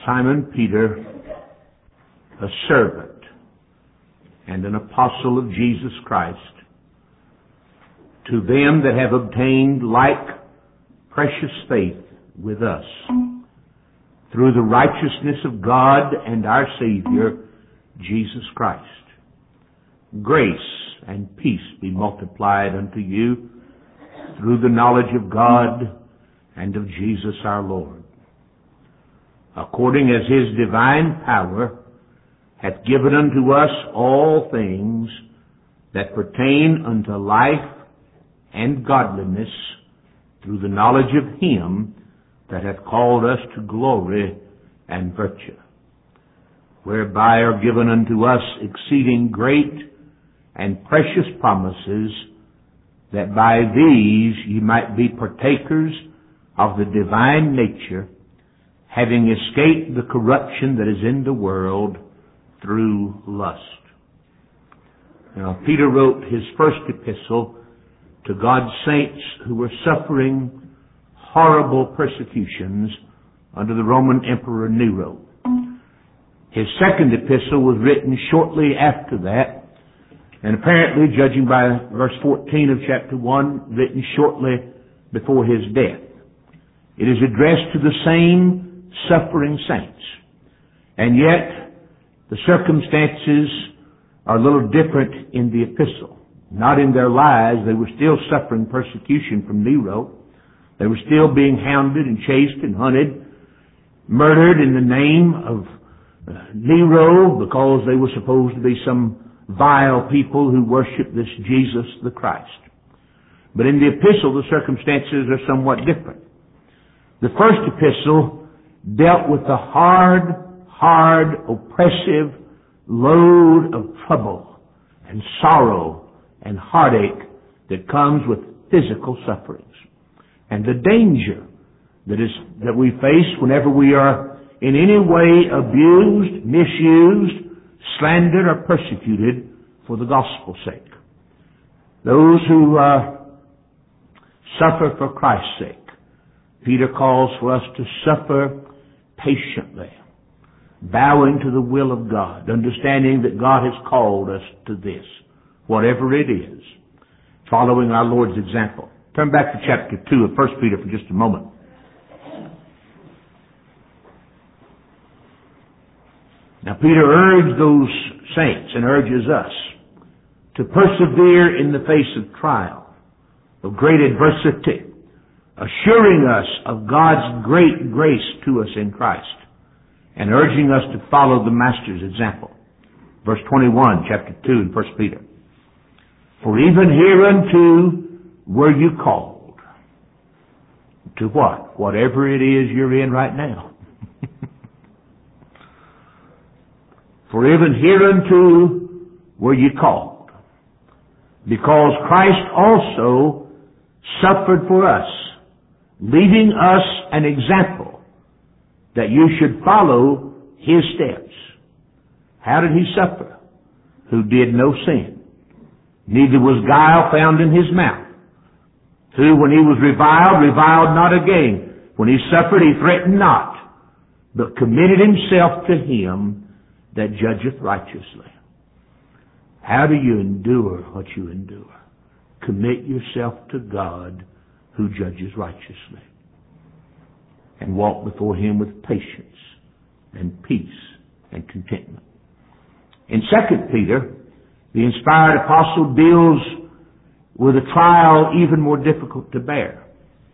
Simon Peter, a servant and an apostle of Jesus Christ, to them that have obtained like precious faith with us, through the righteousness of God and our Savior, Jesus Christ. Grace and peace be multiplied unto you through the knowledge of God and of Jesus our Lord, according as His divine power hath given unto us all things that pertain unto life and godliness, through the knowledge of Him that hath called us to glory and virtue, whereby are given unto us exceeding great and precious promises, that by these ye might be partakers of the divine nature, having escaped the corruption that is in the world through lust. Now, Peter wrote his first epistle to God's saints who were suffering horrible persecutions under the Roman Emperor Nero. His second epistle was written shortly after that, and apparently, judging by verse 14 of chapter 1, written shortly before his death. It is addressed to the same suffering saints, and yet the circumstances are a little different in the epistle. Not in their lives. They were still suffering persecution from Nero. They were still being hounded and chased and hunted, murdered in the name of Nero, because they were supposed to be some vile people who worship this Jesus the Christ. But in the epistle, the circumstances are somewhat different. The first epistle dealt with the hard, oppressive load of trouble and sorrow and heartache that comes with physical sufferings, and the danger that we face whenever we are in any way abused, misused, slandered, or persecuted for the gospel's sake. Those who suffer for Christ's sake, Peter calls for us to suffer patiently, bowing to the will of God, understanding that God has called us to this, whatever it is, following our Lord's example. Turn back to chapter 2 of 1 Peter for just a moment. Now, Peter urged those saints and urges us to persevere in the face of trial, of great adversity, assuring us of God's great grace to us in Christ, and urging us to follow the Master's example. Verse 21, chapter 2 in 1 Peter. For even hereunto were you called. To what? Whatever it is you're in right now. For even hereunto were ye called, because Christ also suffered for us, leaving us an example that you should follow His steps. How did He suffer? Who did no sin, neither was guile found in His mouth. Who, when He was reviled not again. When He suffered, He threatened not, but committed Himself to Him that judgeth righteously. How do you endure what you endure? Commit yourself to God who judges righteously, and walk before Him with patience and peace and contentment. In 2 Peter, the inspired apostle deals with a trial even more difficult to bear.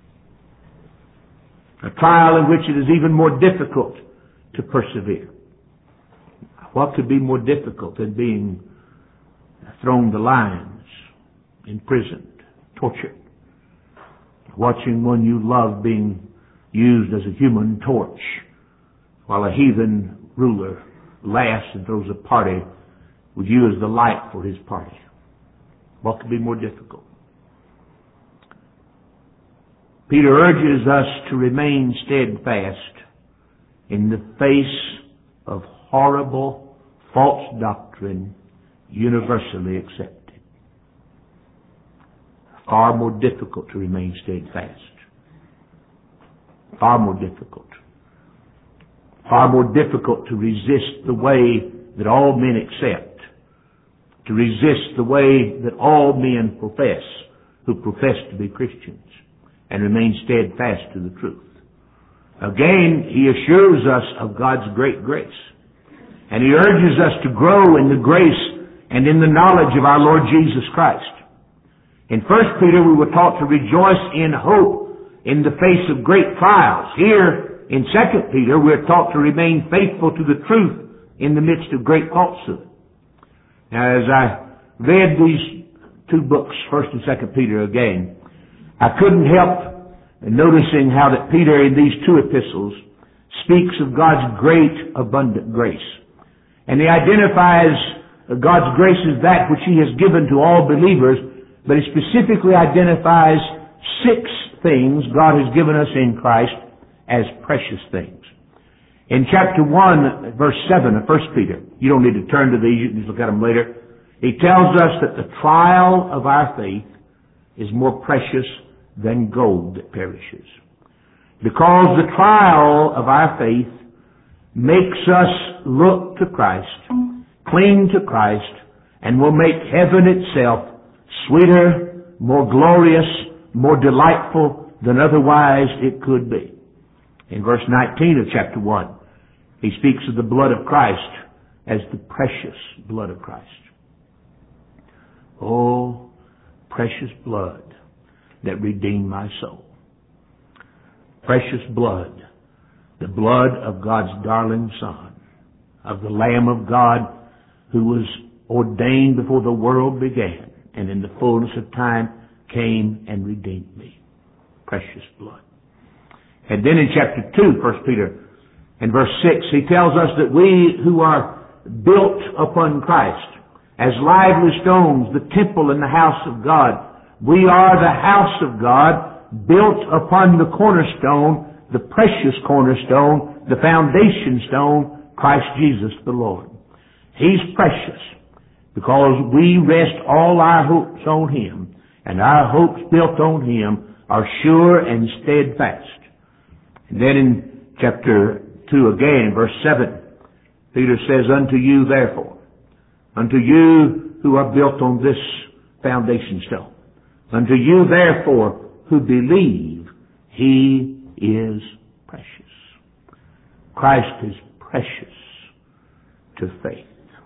A trial in which it is even more difficult to persevere. What could be more difficult than being thrown to lions, imprisoned, tortured, watching one you love being used as a human torch while a heathen ruler laughs and throws a party with you as the light for his party? What could be more difficult? Peter urges us to remain steadfast in the face of horrible false doctrine universally accepted. Far more difficult to remain steadfast. Far more difficult. far more difficult to resist the way that all men accept, to resist the way that all men profess, who profess to be Christians, and remain steadfast to the truth. Again, he assures us of God's great grace, and he urges us to grow in the grace and in the knowledge of our Lord Jesus Christ. In 1 Peter, we were taught to rejoice in hope in the face of great trials. Here, in 2 Peter, we're taught to remain faithful to the truth in the midst of great falsehood. Now, as I read these two books, 1 and 2 Peter again, I couldn't help noticing how that Peter in these two epistles speaks of God's great abundant grace. And he identifies God's grace as that which he has given to all believers, but he specifically identifies 6 things God has given us in Christ as precious things. In chapter 1, verse 7 of 1 Peter, you don't need to turn to these, you can just look at them later. He tells us that the trial of our faith is more precious than gold that perishes. Because the trial of our faith makes us look to Christ, cling to Christ, and will make heaven itself sweeter, more glorious, more delightful than otherwise it could be. In verse 19 of chapter 1, he speaks of the blood of Christ as the precious blood of Christ. Oh, precious blood that redeemed my soul. Precious blood, the blood of God's darling Son, of the Lamb of God who was ordained before the world began, and in the fullness of time came and redeemed me. Precious blood. And then in chapter 2, 1 Peter, in verse 6, he tells us that we who are built upon Christ, as lively stones, the temple and the house of God, we are the house of God, built upon the cornerstone, the precious cornerstone, the foundation stone, Christ Jesus the Lord. He's precious because we rest all our hopes on Him, and our hopes built on Him are sure and steadfast. And then in chapter 2 again, verse 7, Peter says, Unto you therefore, unto you who are built on this foundation stone, unto you therefore who believe, He is precious. Christ is precious to faith,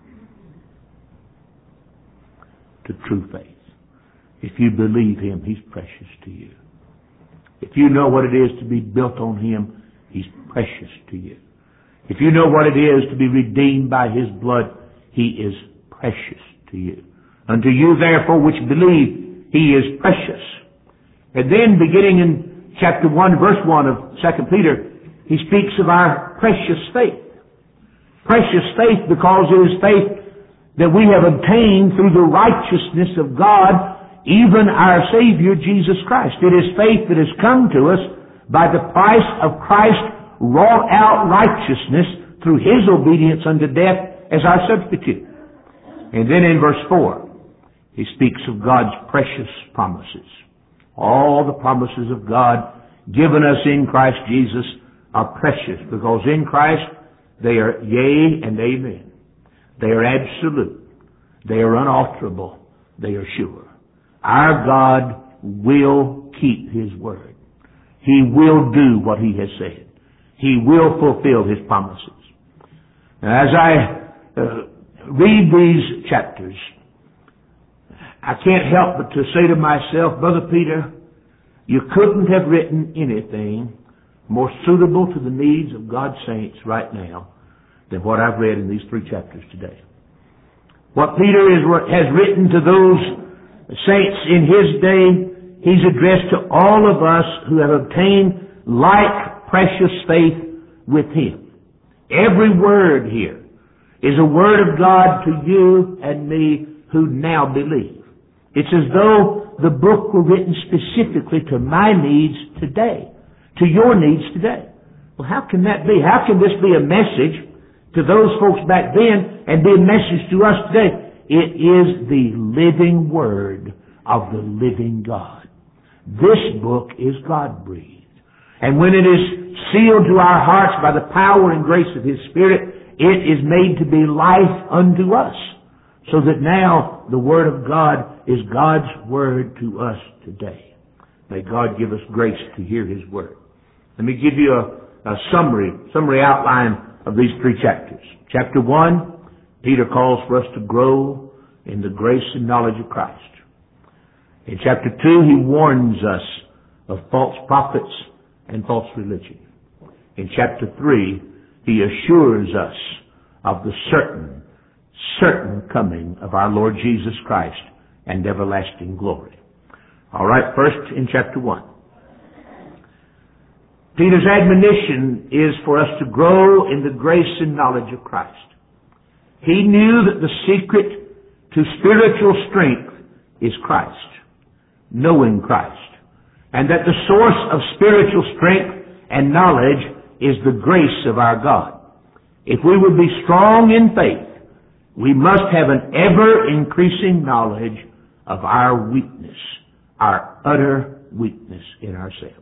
to true faith. If you believe Him, He's precious to you. If you know what it is to be built on Him, He's precious to you. If you know what it is to be redeemed by His blood, He is precious to you. Unto you therefore which believe, He is precious. And then beginning in chapter 1, verse 1 of 2 Peter, he speaks of our precious faith. Precious faith because it is faith that we have obtained through the righteousness of God, even our Savior Jesus Christ. It is faith that has come to us by the price of Christ wrought out righteousness through His obedience unto death as our substitute. And then in verse 4, he speaks of God's precious promises. All the promises of God given us in Christ Jesus are precious because in Christ they are yea and amen. They are absolute. They are unalterable. They are sure. Our God will keep His word. He will do what He has said. He will fulfill His promises. Now, as I read these chapters, I can't help but to say to myself, Brother Peter, you couldn't have written anything more suitable to the needs of God's saints right now than what I've read in these 3 chapters today. What Peter has written to those saints in his day, he's addressed to all of us who have obtained like precious faith with Him. Every word here is a word of God to you and me who now believe. It's as though the book were written specifically to my needs today, to your needs today. Well, how can that be? How can this be a message to those folks back then and be a message to us today? It is the living Word of the living God. This book is God-breathed. And when it is sealed to our hearts by the power and grace of His Spirit, it is made to be life unto us. So that now the Word of God is God's Word to us today. May God give us grace to hear His Word. Let me give you a summary outline of these 3 chapters. Chapter 1, Peter calls for us to grow in the grace and knowledge of Christ. In chapter 2, he warns us of false prophets and false religion. In chapter 3, he assures us of the certain coming of our Lord Jesus Christ and everlasting glory. All right, first in chapter 1. Peter's admonition is for us to grow in the grace and knowledge of Christ. He knew that the secret to spiritual strength is Christ, knowing Christ, and that the source of spiritual strength and knowledge is the grace of our God. If we would be strong in faith, we must have an ever-increasing knowledge of our weakness, our utter weakness in ourselves.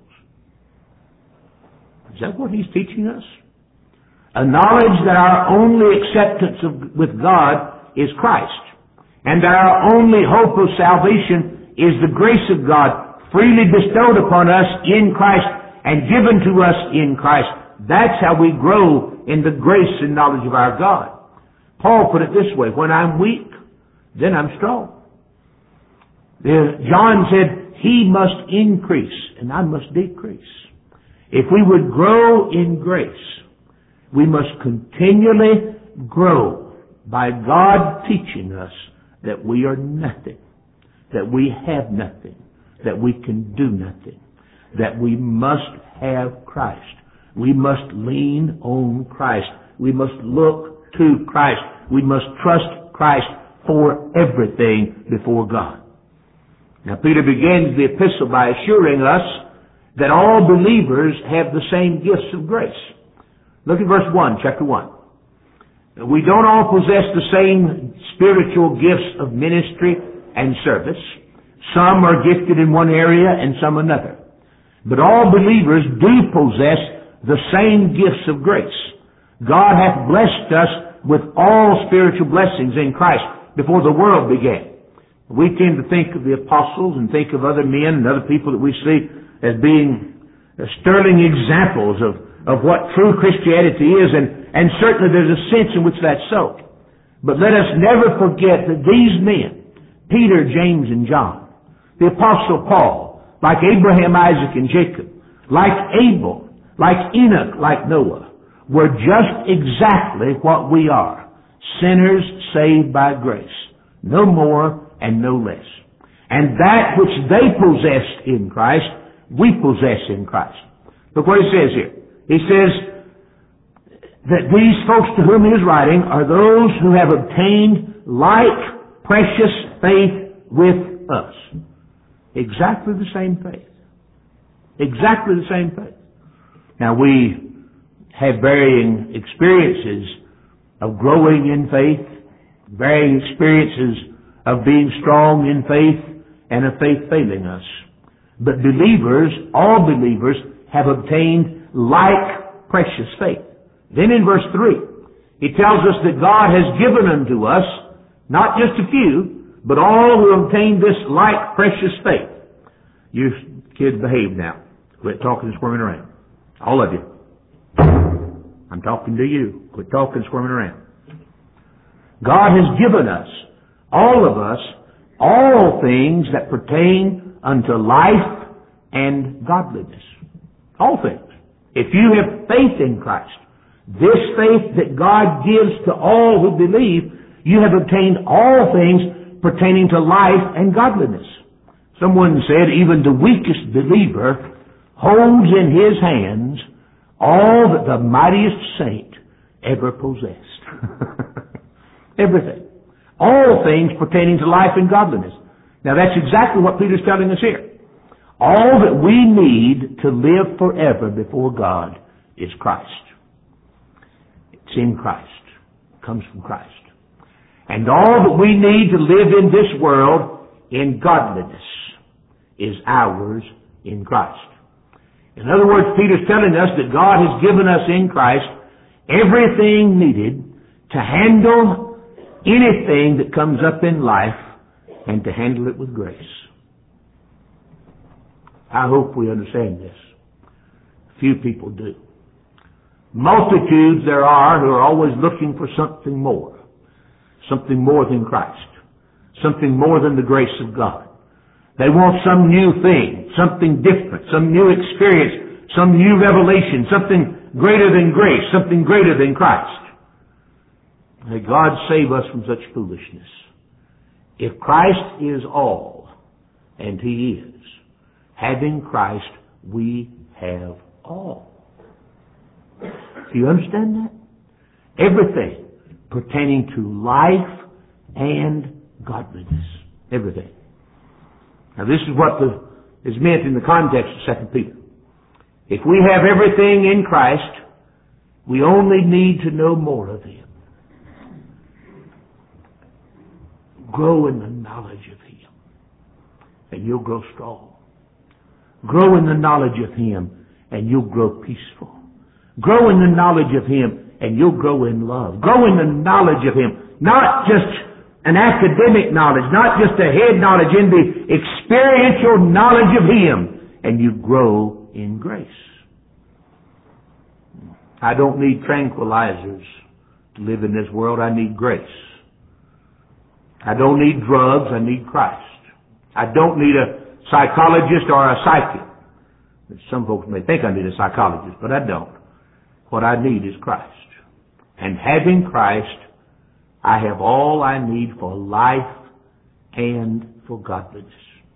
Is that what he's teaching us? A knowledge that our only acceptance with God is Christ, and that our only hope of salvation is the grace of God freely bestowed upon us in Christ and given to us in Christ. That's how we grow in the grace and knowledge of our God. Paul put it this way, when I'm weak, then I'm strong. John said, he must increase and I must decrease. If we would grow in grace, we must continually grow by God teaching us that we are nothing, that we have nothing, that we can do nothing, that we must have Christ. We must lean on Christ. We must look to Christ. We must trust Christ for everything before God. Now, Peter begins the epistle by assuring us that all believers have the same gifts of grace. Look at verse 1, chapter 1. We don't all possess the same spiritual gifts of ministry and service. Some are gifted in one area and some another. But all believers do possess the same gifts of grace. God hath blessed us with all spiritual blessings in Christ before the world began. We tend to think of the apostles and think of other men and other people that we see as being sterling examples of what true Christianity is, and certainly there's a sense in which that's so. But let us never forget that these men, Peter, James, and John, the Apostle Paul, like Abraham, Isaac, and Jacob, like Abel, like Enoch, like Noah, were just exactly what we are, sinners saved by grace, no more and no less. And that which they possessed in Christ, we possess in Christ. Look what it says here. He says that these folks to whom he is writing are those who have obtained like precious faith with us. Exactly the same faith. Exactly the same faith. Now we have varying experiences of growing in faith, varying experiences of being strong in faith and of faith failing us. But believers, all believers, have obtained like precious faith. Then in verse 3, he tells us that God has given unto us, not just a few, but all who obtained this like precious faith. You kids behave now. Quit talking and squirming around. All of you. I'm talking to you. Quit talking and squirming around. God has given us, all of us, all things that pertain unto life and godliness. All things. If you have faith in Christ, this faith that God gives to all who believe, you have obtained all things pertaining to life and godliness. Someone said even the weakest believer holds in his hands all that the mightiest saint ever possessed. Everything. All things pertaining to life and godliness. Now that's exactly what Peter's telling us here. All that we need to live forever before God is Christ. It's in Christ. It comes from Christ. And all that we need to live in this world in godliness is ours in Christ. In other words, Peter's telling us that God has given us in Christ everything needed to handle anything that comes up in life and to handle it with grace. I hope we understand this. Few people do. Multitudes there are who are always looking for something more than Christ, something more than the grace of God. They want some new thing, something different, some new experience, some new revelation, something greater than grace, something greater than Christ. May God save us from such foolishness. If Christ is all, and He is, having Christ, we have all. Do you understand that? Everything pertaining to life and godliness. Everything. Now this is what is meant in the context of 2 Peter. If we have everything in Christ, we only need to know more of Him. Grow in the knowledge of Him, and you'll grow strong. Grow in the knowledge of Him, and you'll grow peaceful. Grow in the knowledge of Him, and you'll grow in love. Grow in the knowledge of Him. Not just an academic knowledge, not just a head knowledge, in the experiential knowledge of Him, and you grow in grace. I don't need tranquilizers to live in this world. I need grace. I don't need drugs. I need Christ. I don't need a psychologist or a psychic. Some folks may think I need a psychologist, but I don't. What I need is Christ. And having Christ, I have all I need for life and for godliness.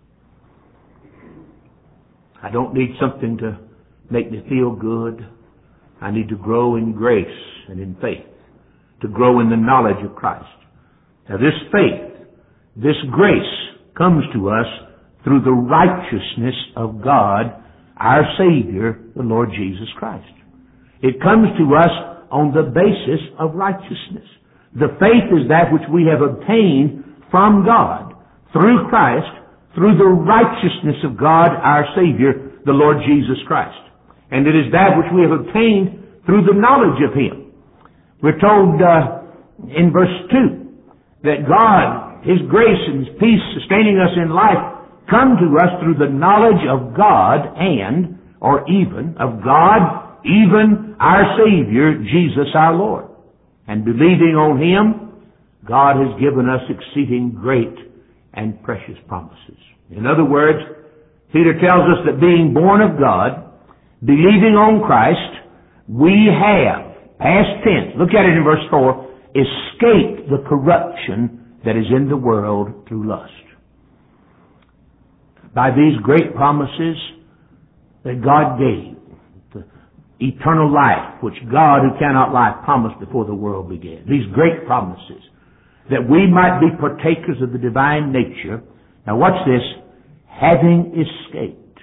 I don't need something to make me feel good. I need to grow in grace and in faith, to grow in the knowledge of Christ. Now this faith, this grace comes to us through the righteousness of God, our Savior, the Lord Jesus Christ. It comes to us on the basis of righteousness. The faith is that which we have obtained from God through Christ, through the righteousness of God, our Savior, the Lord Jesus Christ. And it is that which we have obtained through the knowledge of Him. We're told in verse 2 that God, His grace and His peace sustaining us in life come to us through the knowledge of God and, or even, of God, even our Savior, Jesus our Lord. And believing on Him, God has given us exceeding great and precious promises. In other words, Peter tells us that being born of God, believing on Christ, we have, past tense, look at it in verse 4, escaped the corruption that is in the world through lust. By these great promises that God gave, the eternal life which God who cannot lie promised before the world began. These great promises that we might be partakers of the divine nature. Now watch this. Having escaped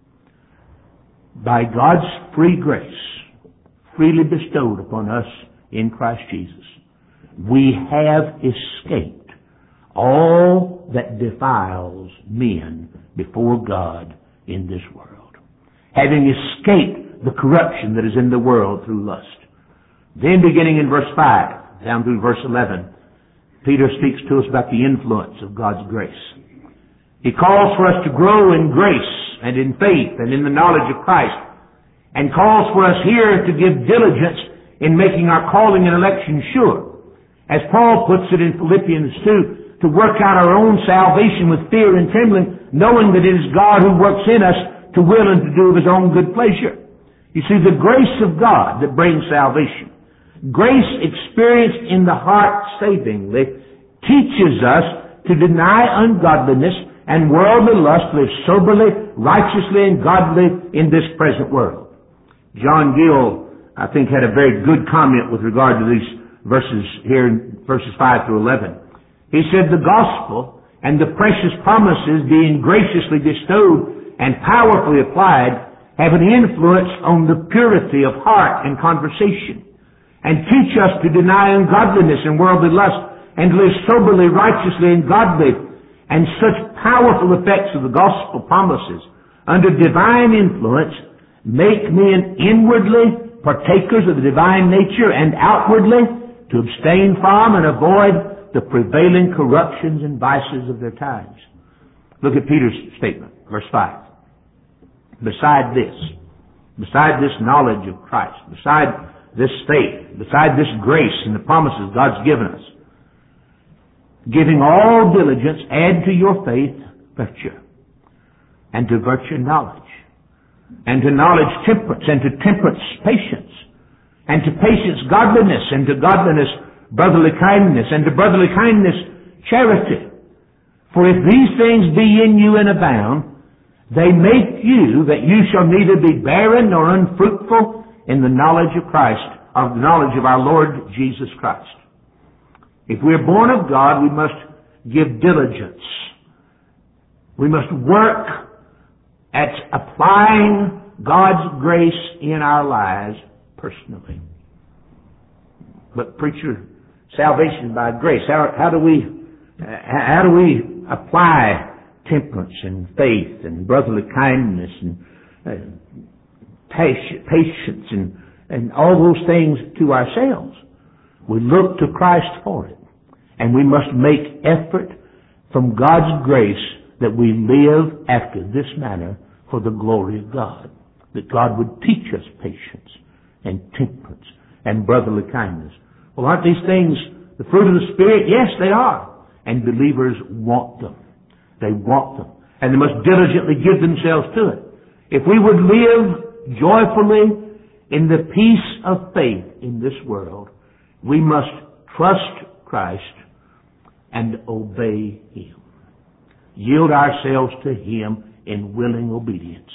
by God's free grace, freely bestowed upon us in Christ Jesus, we have escaped all that defiles men before God in this world. Having escaped the corruption that is in the world through lust. Then beginning in verse 5 down through verse 11, Peter speaks to us about the influence of God's grace. He calls for us to grow in grace and in faith and in the knowledge of Christ, and calls for us here to give diligence in making our calling and election sure. As Paul puts it in Philippians 2, to work out our own salvation with fear and trembling, knowing that it is God who works in us to will and to do of His own good pleasure. You see, the grace of God that brings salvation, grace experienced in the heart savingly, teaches us to deny ungodliness and worldly lust, live soberly, righteously, and godly in this present world. John Gill, I think, had a very good comment with regard to these verses here in verses 5 through 11. He said, the gospel and the precious promises being graciously bestowed and powerfully applied have an influence on the purity of heart and conversation, and teach us to deny ungodliness and worldly lust, and live soberly, righteously, and godly. And such powerful effects of the gospel promises under divine influence make men inwardly partakers of the divine nature and outwardly to abstain from and avoid the prevailing corruptions and vices of their times. Look at Peter's statement, verse 5. Beside this knowledge of Christ, beside this faith, beside this grace and the promises God's given us, giving all diligence, add to your faith virtue, and to virtue knowledge, and to knowledge temperance, and to temperance patience, and to patience godliness, and to godliness brotherly kindness, and to brotherly kindness charity. For if these things be in you and abound, they make you that you shall neither be barren nor unfruitful in the knowledge of Christ, of the knowledge of our Lord Jesus Christ. If we are born of God, we must give diligence. We must work at applying God's grace in our lives personally. But preacher, salvation by grace, how do we apply temperance and faith and brotherly kindness and patience and all those things to ourselves? We look to Christ for it. And we must make effort from God's grace that we live after this manner for the glory of God. That God would teach us patience and temperance and brotherly kindness. Well, aren't these things the fruit of the Spirit? Yes, they are. And believers want them. They want them. And they must diligently give themselves to it. If we would live joyfully in the peace of faith in this world, we must trust Christ and obey Him. Yield ourselves to Him in willing obedience.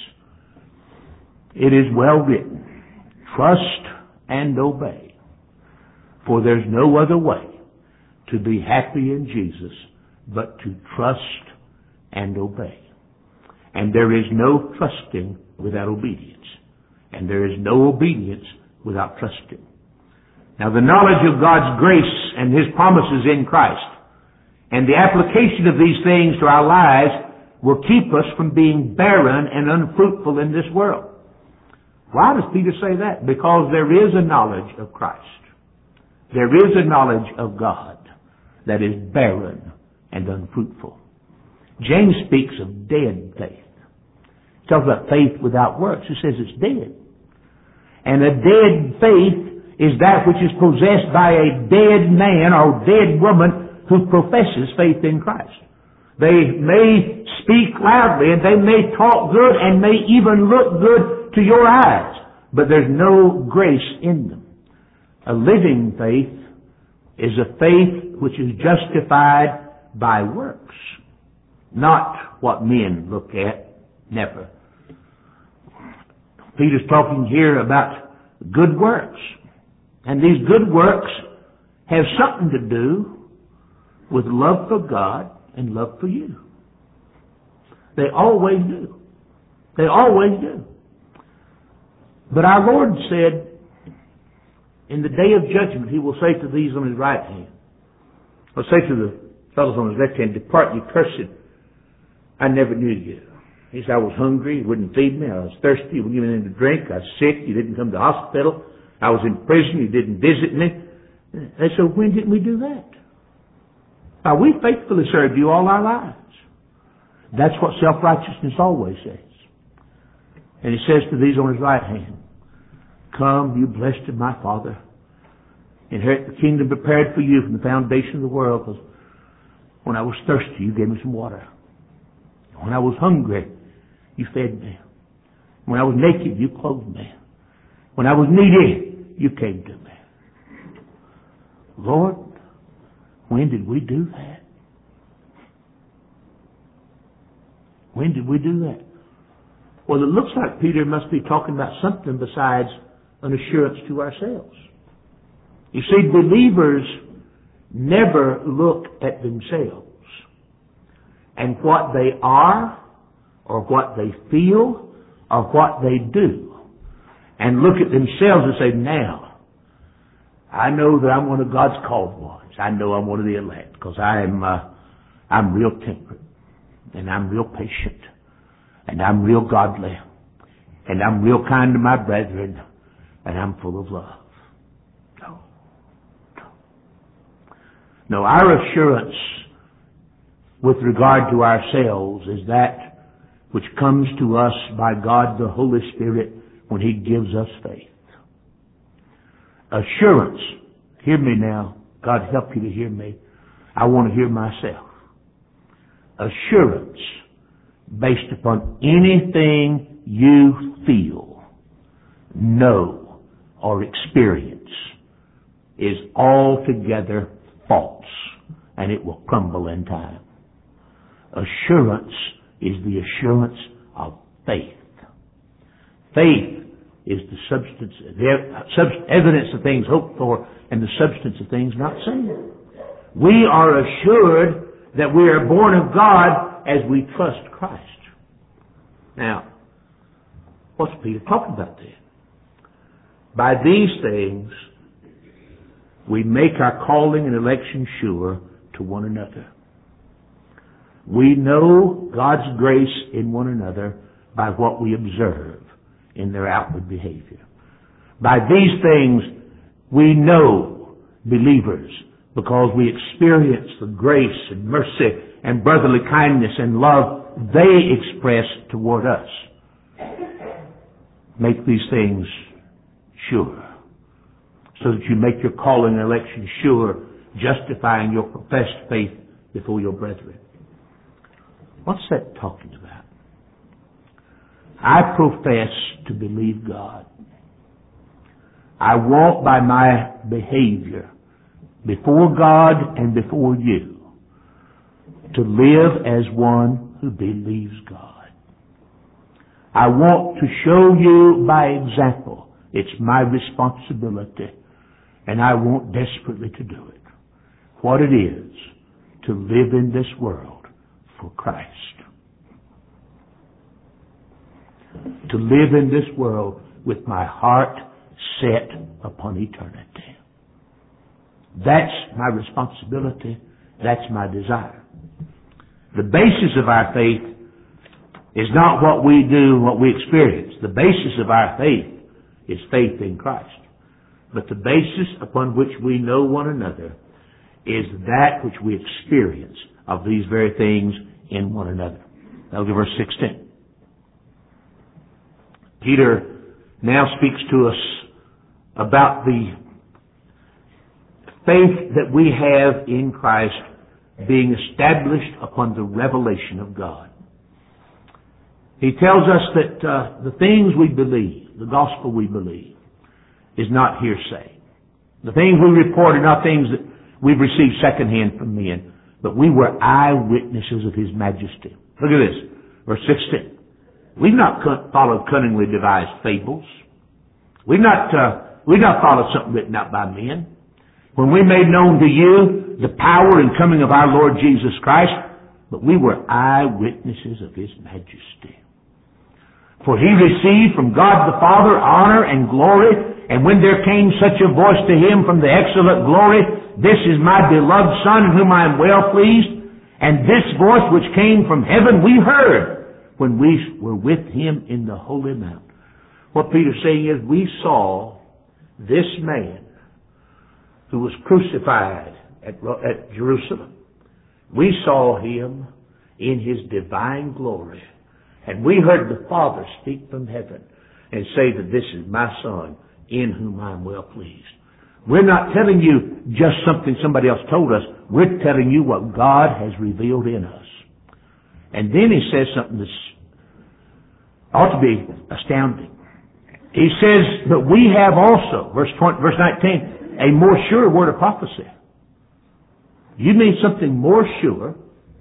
It is well written, trust and obey, for there's no other way to be happy in Jesus but to trust and obey. And there is no trusting without obedience. And there is no obedience without trusting. Now, the knowledge of God's grace and His promises in Christ and the application of these things to our lives will keep us from being barren and unfruitful in this world. Why does Peter say that? Because there is a knowledge of Christ. There is a knowledge of God that is barren and unfruitful. James speaks of dead faith. He talks about faith without works. He says it's dead. And a dead faith is that which is possessed by a dead man or dead woman who professes faith in Christ. They may speak loudly and they may talk good and may even look good to your eyes, but there's no grace in them. A living faith is a faith which is justified by works, not what men look at. Never. Peter's talking here about good works. And these good works have something to do with love for God and love for you. They always do. They always do. But our Lord said, in the day of judgment, He will say to these on His right hand, or say to the fellows on His left hand, depart, you cursed, I never knew you. He said, I was hungry, you wouldn't feed me. I was thirsty, you wouldn't give me anything to drink. I was sick, you didn't come to the hospital. I was in prison, you didn't visit me. And so when didn't we do that? Now, we faithfully served you all our lives. That's what self-righteousness always says. And He says to these on His right hand, come, you blessed of my Father, inherit the kingdom prepared for you from the foundation of the world. Because when I was thirsty, you gave me some water. When I was hungry, you fed me. When I was naked, you clothed me. When I was needy, you came to me. Lord, when did we do that? When did we do that? Well, it looks like Peter must be talking about something besides an assurance to ourselves. You see, believers never look at themselves and what they are or what they feel or what they do and look at themselves and say, now, I know that I'm one of God's called ones. I know I'm one of the elect because I'm real temperate and I'm real patient and I'm real godly and I'm real kind to my brethren, and I'm full of love. No. No, our assurance with regard to ourselves is that which comes to us by God the Holy Spirit when He gives us faith. Assurance. Hear me now. God help you to hear me. I want to hear myself. Assurance based upon anything you feel, know, or experience is altogether false, and it will crumble in time. Assurance is the assurance of faith. Faith is the substance, evidence of things hoped for, and the substance of things not seen. We are assured that we are born of God as we trust Christ. Now, what's Peter talking about then? By these things, we make our calling and election sure to one another. We know God's grace in one another by what we observe in their outward behavior. By these things, we know believers because we experience the grace and mercy and brotherly kindness and love they express toward us. Make these things sure, so that you make your calling and election sure, justifying your professed faith before your brethren. What's that talking about? I profess to believe God. I walk by my behavior before God and before you to live as one who believes God. I want to show you by example. It's my responsibility, and I want desperately to do it. What it is to live in this world for Christ. To live in this world with my heart set upon eternity. That's my responsibility. That's my desire. The basis of our faith is not what we do, what we experience. The basis of our faith is faith in Christ. But the basis upon which we know one another is that which we experience of these very things in one another. Now look at verse 16. Peter now speaks to us about the faith that we have in Christ being established upon the revelation of God. He tells us that the things we believe, the gospel we believe, is not hearsay. The things we report are not things that we've received secondhand from men, but we were eyewitnesses of His majesty. Look at this, verse 16. We've not followed cunningly devised fables. We've not followed something written out by men. When we made known to you the power and coming of our Lord Jesus Christ, but we were eyewitnesses of His majesty. For He received from God the Father honor and glory, and when there came such a voice to Him from the excellent glory, this is my beloved Son in whom I am well pleased, and this voice which came from heaven we heard when we were with Him in the holy mount. What Peter's saying is we saw this man who was crucified at Jerusalem. We saw Him in His divine glory. And we heard the Father speak from heaven and say that this is my Son in whom I am well pleased. We're not telling you just something somebody else told us. We're telling you what God has revealed in us. And then He says something that ought to be astounding. He says, but we have also, verse 19, a more sure word of prophecy. You mean something more sure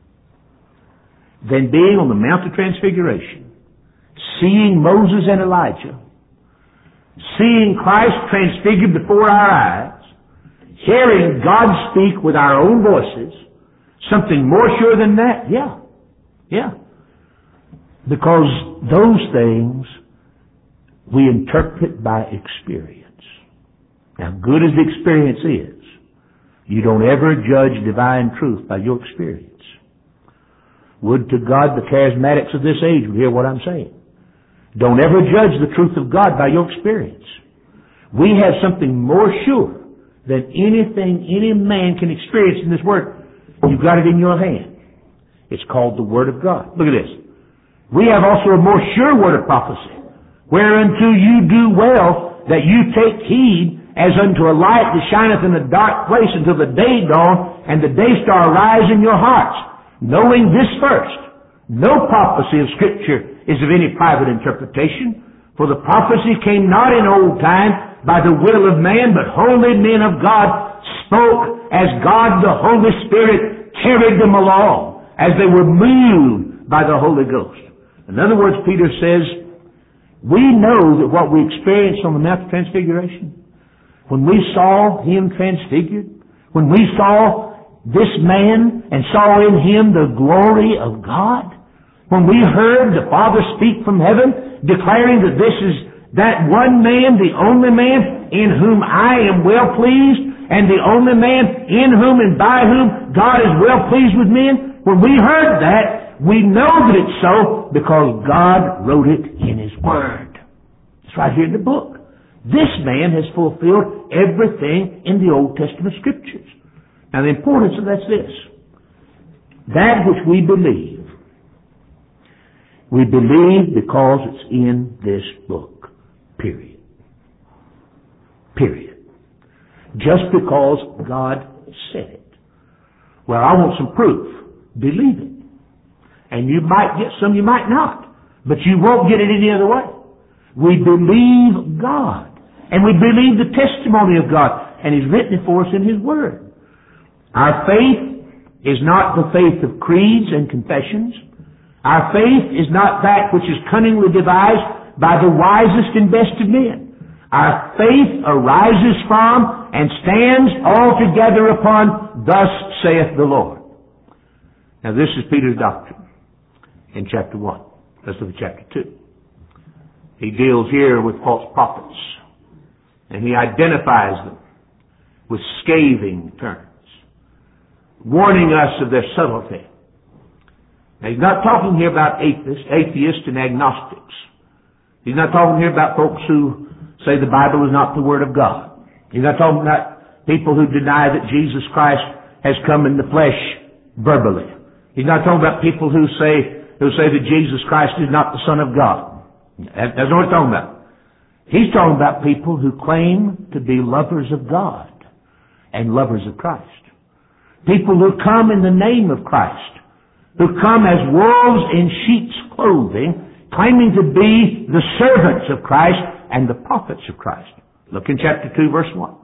than being on the Mount of Transfiguration, seeing Moses and Elijah, seeing Christ transfigured before our eyes, hearing God speak with our own voices, something more sure than that? Yeah. Because those things we interpret by experience. Now, good as the experience is, you don't ever judge divine truth by your experience. Would to God the charismatics of this age would hear what I'm saying. Don't ever judge the truth of God by your experience. We have something more sure than anything any man can experience in this Word. You've got it in your hand. It's called the Word of God. Look at this. We have also a more sure word of prophecy, whereunto you do well that you take heed as unto a light that shineth in a dark place until the day dawn and the day star rise in your hearts, knowing this first, no prophecy of Scripture is of any private interpretation, for the prophecy came not in old time by the will of man, but holy men of God spoke as God the Holy Spirit carried them along, as they were moved by the Holy Ghost. In other words, Peter says, we know that what we experienced on the Mount of Transfiguration, when we saw Him transfigured, when we saw this man and saw in Him the glory of God, when we heard the Father speak from heaven, declaring that this is that one man, the only man in whom I am well pleased, and the only man in whom and by whom God is well pleased with men, when we heard that, we know that it's so because God wrote it in His Word. It's right here in the book. This man has fulfilled everything in the Old Testament Scriptures. Now the importance of that's this. That which we believe because it's in this book. Period. Period. Just because God said it. Well, I want some proof. Believe it. And you might get some, you might not. But you won't get it any other way. We believe God. And we believe the testimony of God. And He's written it for us in His Word. Our faith is not the faith of creeds and confessions. Our faith is not that which is cunningly devised by the wisest and best of men. Our faith arises from and stands altogether upon, thus saith the Lord. Now this is Peter's doctrine in chapter 1. Let's look at chapter 2. He deals here with false prophets. And he identifies them with scathing terms, warning us of their subtlety. Now, he's not talking here about atheists and agnostics. He's not talking here about folks who say the Bible is not the Word of God. He's not talking about people who deny that Jesus Christ has come in the flesh verbally. He's not talking about people who say that Jesus Christ is not the Son of God. That's not what he's talking about. He's talking about people who claim to be lovers of God and lovers of Christ. People who come in the name of Christ, who come as wolves in sheep's clothing, claiming to be the servants of Christ and the prophets of Christ. Look in chapter 2, verse 1.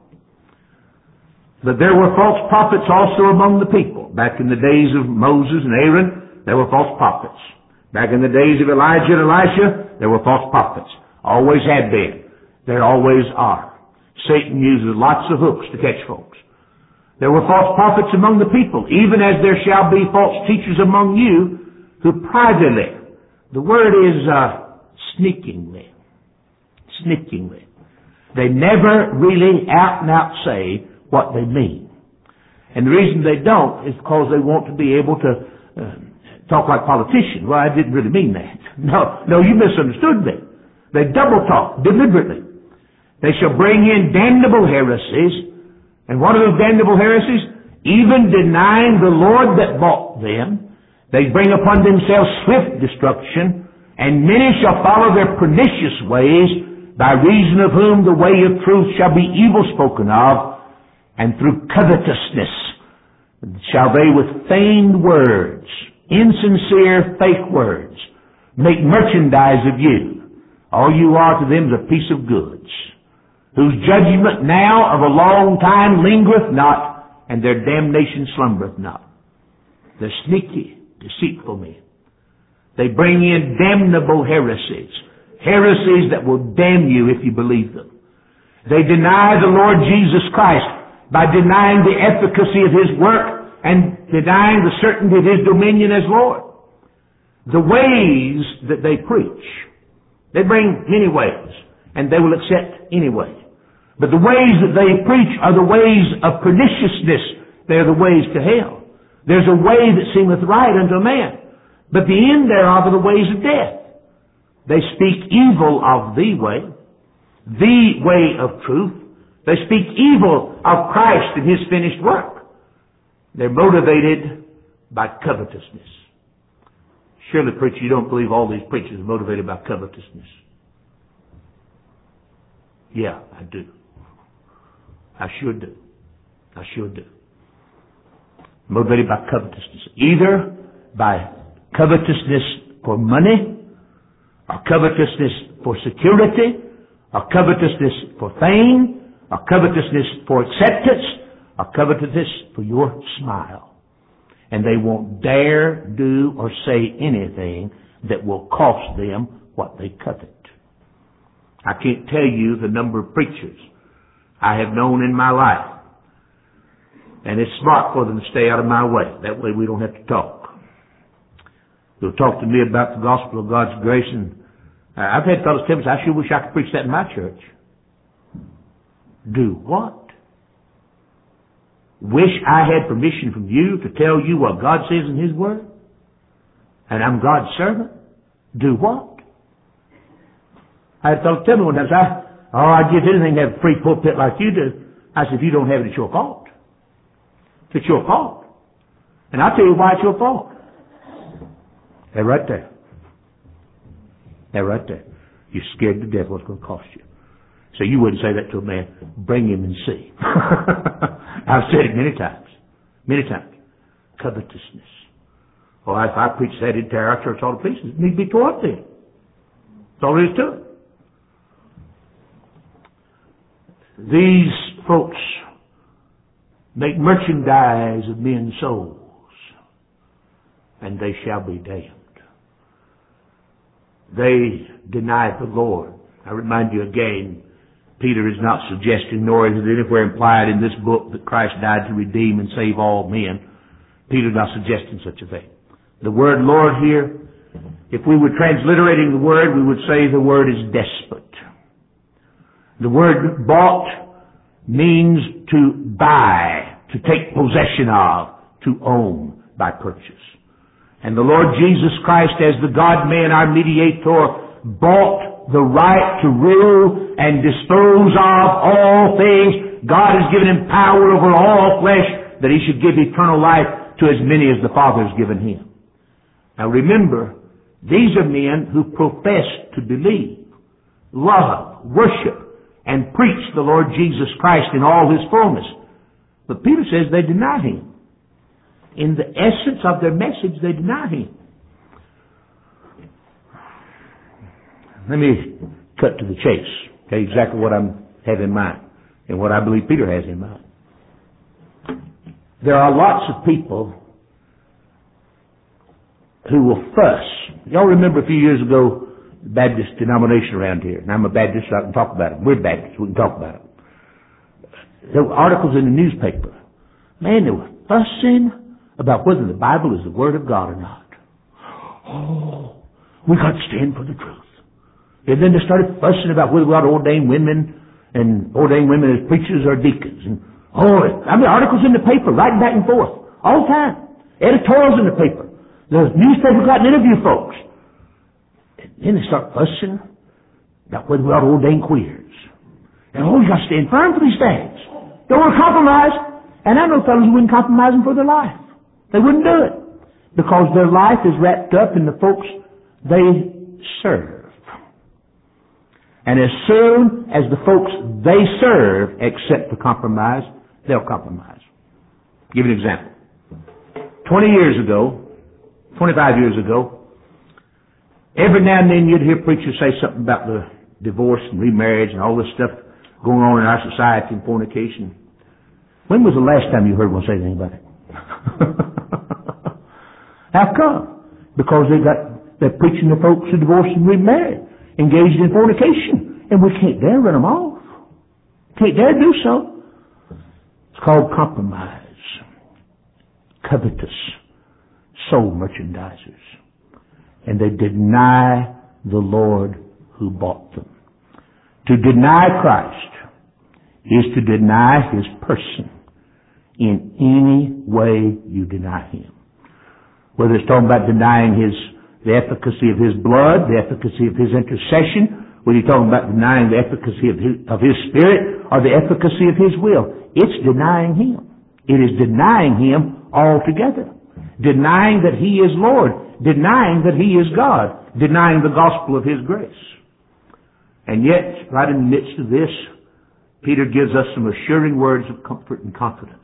But there were false prophets also among the people. Back in the days of Moses and Aaron, there were false prophets. Back in the days of Elijah and Elisha, there were false prophets. Always had been. There always are. Satan uses lots of hooks to catch folks. There were false prophets among the people, even as there shall be false teachers among you who privately. The word is sneakingly. Sneakingly. They never really out and out say what they mean. And the reason they don't is because they want to be able to talk like politicians. Well, I didn't really mean that. No, you misunderstood me. They double talk deliberately. They shall bring in damnable heresies. And what are those damnable heresies? Even denying the Lord that bought them, they bring upon themselves swift destruction, and many shall follow their pernicious ways, by reason of whom the way of truth shall be evil spoken of, and through covetousness shall they with feigned words, insincere fake words, make merchandise of you. All you are to them is a piece of goods, whose judgment now of a long time lingereth not, and their damnation slumbereth not. They're sneaky, deceitful men. They bring in damnable heresies, heresies that will damn you if you believe them. They deny the Lord Jesus Christ by denying the efficacy of His work and denying the certainty of His dominion as Lord. The ways that they preach, they bring many ways, and they will accept any way. But the ways that they preach are the ways of perniciousness. They're the ways to hell. There's a way that seemeth right unto a man, but the end thereof are the ways of death. They speak evil of the way of truth. They speak evil of Christ and His finished work. They're motivated by covetousness. Surely, preacher, you don't believe all these preachers are motivated by covetousness. Yeah, I do. I sure do. I sure do. Motivated by covetousness. Either by covetousness for money, or covetousness for security, or covetousness for fame, or covetousness for acceptance, or covetousness for your smile. And they won't dare do or say anything that will cost them what they covet. I can't tell you the number of preachers I have known in my life. And it's smart for them to stay out of my way. That way we don't have to talk. They'll talk to me about the gospel of God's grace, and I've had fellows tell me, I sure wish I could preach that in my church. Do what? Wish I had permission from you to tell you what God says in His Word? And I'm God's servant? Do what? I had fellows tell me one time, I'd give anything to have a free pulpit like you do. I said, if you don't have it, it's your fault. It's your fault. And I'll tell you why it's your fault. They're right there. They're right there. You're scared to death what's going to cost you. So you wouldn't say that to a man, bring him and see. I've said it many times. Many times. Covetousness. Well, if I preach that, it'd tear our church all to pieces. It needs to be tore up then. That's all there is to it. These folks make merchandise of men's souls, and they shall be damned. They deny the Lord. I remind you again, Peter is not suggesting, nor is it anywhere implied in this book that Christ died to redeem and save all men. Peter is not suggesting such a thing. The word Lord here, if we were transliterating the word, we would say the word is despot. The word bought means to buy, to take possession of, to own by purchase. And the Lord Jesus Christ, as the God-man, our mediator, bought the right to rule and dispose of all things. God has given Him power over all flesh, that He should give eternal life to as many as the Father has given Him. Now remember, these are men who profess to believe, love, worship, and preach the Lord Jesus Christ in all His fullness. But Peter says they deny Him. In the essence of their message, they deny Him. Let me cut to the chase. Okay, exactly what I have in mind and what I believe Peter has in mind. There are lots of people who will fuss. Y'all remember a few years ago, the Baptist denomination around here. And I'm a Baptist, so I can talk about it. We're Baptists, we can talk about it. There were articles in the newspaper. Man, they were fussing about whether the Bible is the Word of God or not. Oh, we got to stand for the truth. And then they started fussing about whether we ought to ordain women as preachers or deacons. And articles in the paper, writing back and forth, all the time. Editorials in the paper. The newspaper got to interview folks. And then they start fussing about whether we ought to ordain queers. And we got to stand firm for these things. Don't want to compromise. And I know fellows who wouldn't compromise them for their life. They wouldn't do it. Because their life is wrapped up in the folks they serve. And as soon as the folks they serve accept the compromise, they'll compromise. I'll give you an example. 25 years ago, every now and then you'd hear preachers say something about the divorce and remarriage and all this stuff going on in our society and fornication. When was the last time you heard one say anything about it? How come? Because they're preaching to folks who divorced and remarried, engaged in fornication, and we can't dare run them off. Can't dare do so. It's called compromise. Covetous. Soul merchandisers. And they deny the Lord who bought them. To deny Christ is to deny His person in any way you deny Him. Whether it's talking about denying His the efficacy of His blood, the efficacy of His intercession, whether you're talking about denying the efficacy of His Spirit or the efficacy of His will. It's denying Him. It is denying Him altogether. Denying that He is Lord. Denying that He is God. Denying the gospel of His grace. And yet, right in the midst of this, Peter gives us some assuring words of comfort and confidence.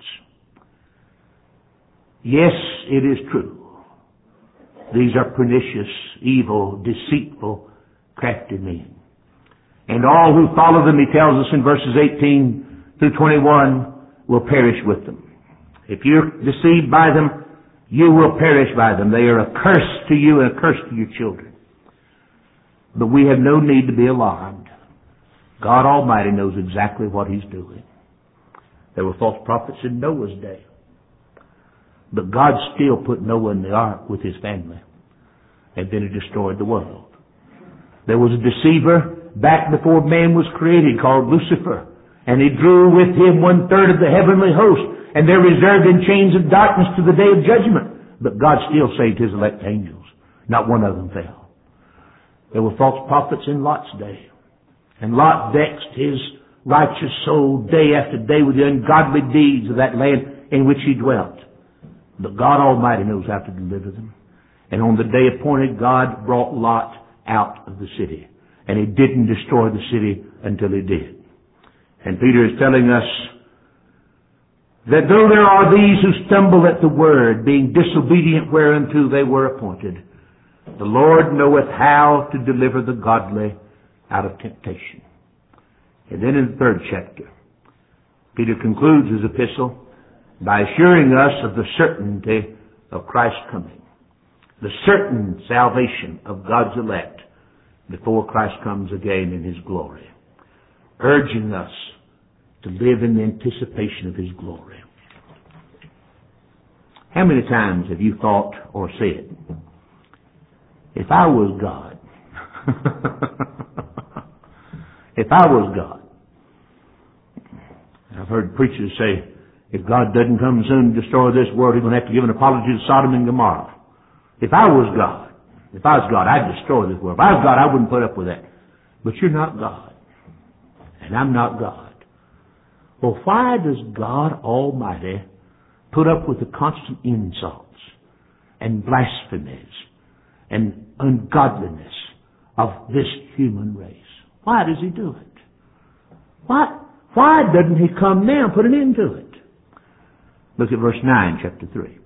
Yes, it is true. These are pernicious, evil, deceitful, crafty men. And all who follow them, he tells us in verses 18 through 21, will perish with them. If you're deceived by them, you will perish by them. They are a curse to you and a curse to your children. But we have no need to be alarmed. God Almighty knows exactly what He's doing. There were false prophets in Noah's day. But God still put Noah in the ark with his family. And then He destroyed the world. There was a deceiver back before man was created called Lucifer. And he drew with him 1/3 of the heavenly host. And they're reserved in chains of darkness to the day of judgment. But God still saved His elect angels. Not one of them fell. There were false prophets in Lot's day. And Lot vexed his righteous soul day after day with the ungodly deeds of that land in which he dwelt. But God Almighty knows how to deliver them. And on the day appointed, God brought Lot out of the city. And He didn't destroy the city until He did. And Peter is telling us that though there are these who stumble at the word, being disobedient whereunto they were appointed, the Lord knoweth how to deliver the godly out of temptation. And then in the 3rd chapter, Peter concludes his epistle by assuring us of the certainty of Christ's coming. The certain salvation of God's elect before Christ comes again in His glory. Urging us to live in the anticipation of His glory. How many times have you thought or said, if I was God, if I was God. I've heard preachers say, if God doesn't come soon to destroy this world, He's going to have to give an apology to Sodom and Gomorrah. If I was God, I'd destroy this world. If I was God, I wouldn't put up with that. But you're not God. And I'm not God. Well, why does God Almighty put up with the constant insults and blasphemies and ungodliness of this human race? Why does He do it? Why doesn't He come now and put an end to it? Look at verse 9, chapter 3.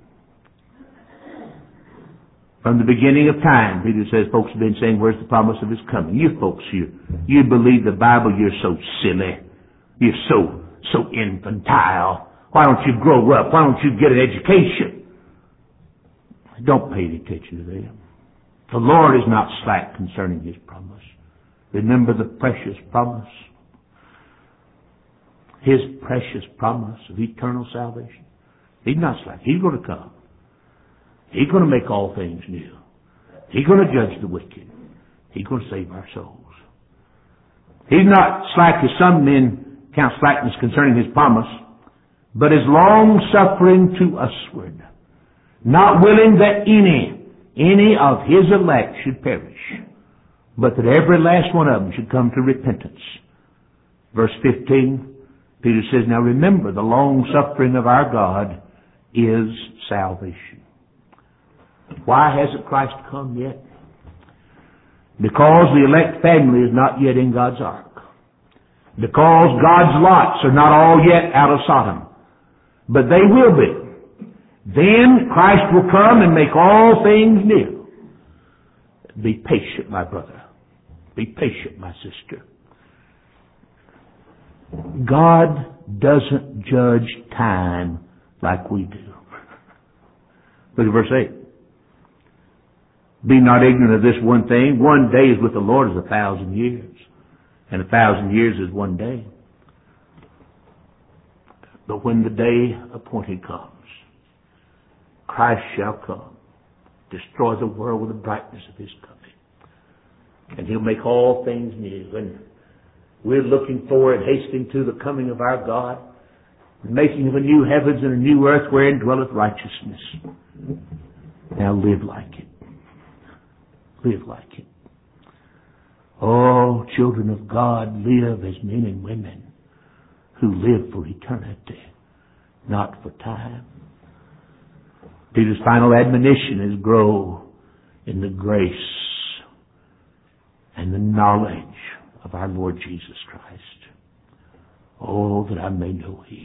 From the beginning of time, Peter says, folks have been saying, where's the promise of His coming? You folks, you believe the Bible, you're so silly. You're so infantile. Why don't you grow up? Why don't you get an education? Don't pay any attention to them. The Lord is not slack concerning His promise. Remember the precious promise. His precious promise of eternal salvation. He's not slack. He's going to come. He's going to make all things new. He's going to judge the wicked. He's going to save our souls. He's not slack as some men count slackness concerning His promise, but is long-suffering to usward, not willing that any of His elect should perish, but that every last one of them should come to repentance. Verse 15, Peter says, now remember, the long-suffering of our God is salvation. Why hasn't Christ come yet? Because the elect family is not yet in God's ark. Because God's lots are not all yet out of Sodom. But they will be. Then Christ will come and make all things new. Be patient, my brother. Be patient, my sister. God doesn't judge time like we do. Look at verse 8. Be not ignorant of this one thing. 1 day is with the Lord as 1,000 years. And 1,000 years is 1 day. But when the day appointed comes, Christ shall come, destroy the world with the brightness of His coming. And He'll make all things new. And we're looking forward, hastening to the coming of our God, the making of a new heavens and a new earth wherein dwelleth righteousness. Now live like it. Live like it. Oh, children of God, live as men and women who live for eternity, not for time. Peter's final admonition is grow in the grace and the knowledge of our Lord Jesus Christ. Oh, that I may know Him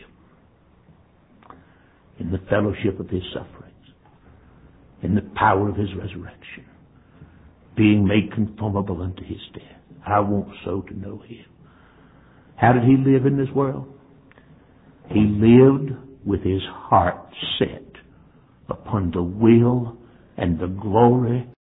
in the fellowship of His sufferings, in the power of His resurrection, being made conformable unto His death. I want so to know Him. How did He live in this world? He lived with His heart set upon the will and the glory